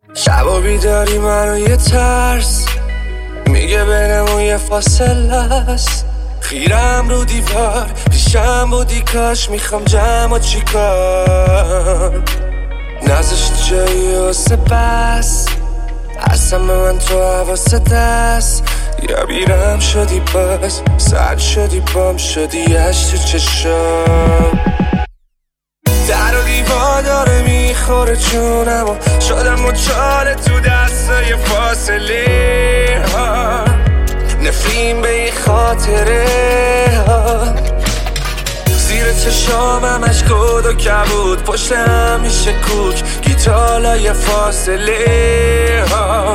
شبا بیداری منو یه ترس میگه بینمون یه فاصله است. خیرم رو دیوار پیشم بودی کاش میخوام جمع چیکار نذاشتی جایی واسه بس اصلا من تو حواست دست یا بیرم شدی باز سرد شدی بام شدی اش تو چشم در و دیوار داره میخوره جونمو شدم مچاله تو دستای فاصله ها نفرین به این خاطره ها زیر چشامم اشکود و کبود پشت همیشه کوک گیتالای فاصله ها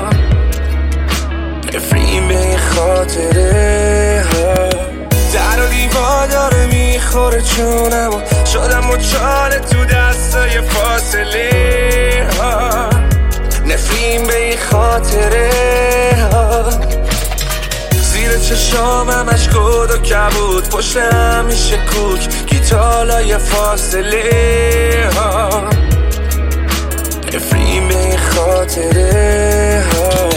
نفرین به این خاطره ها در و دیوار داره میخوره جونمو شدم مچاله تو دستای فاصله ها نفرین به این خاطره ها زیر چشامم اشکود و کبود پشت همیشه کوک گیتالای فاصله ها نفرین به این خاطره ها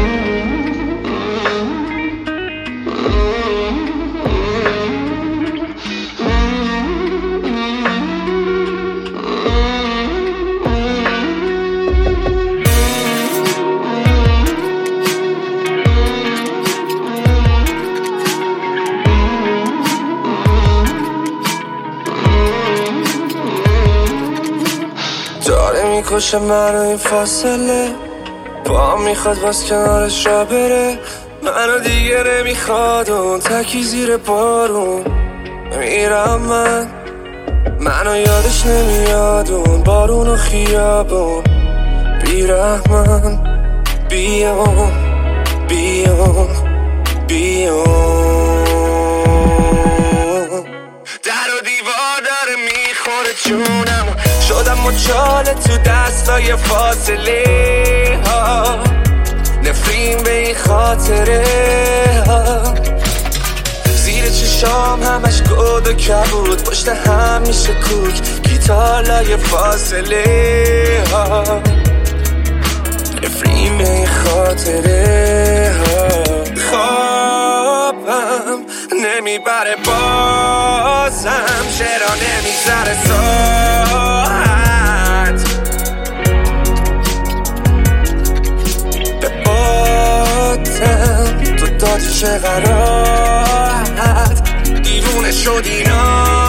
داره میکشه منو این فاصله با میخواد باز کنارش را بره منو دیگه نمیخواد اون تکی زیر بارون میرم منو یادش نمیاد اون بارون و خیابون بیرحمن بیام در و دیوار داره میخوره جونم شدم مچاله تو دستای فاصله ها نفرین به این خاطره ها زیر چشام همش گود و کبود پشت همیشه کوک گیتالای فاصله ها نفرین به این خاطره ها خوابم نمیبره بازم چرا نمیگذره ساعت به باتم تو دادی چه غراحت دیوونه شدی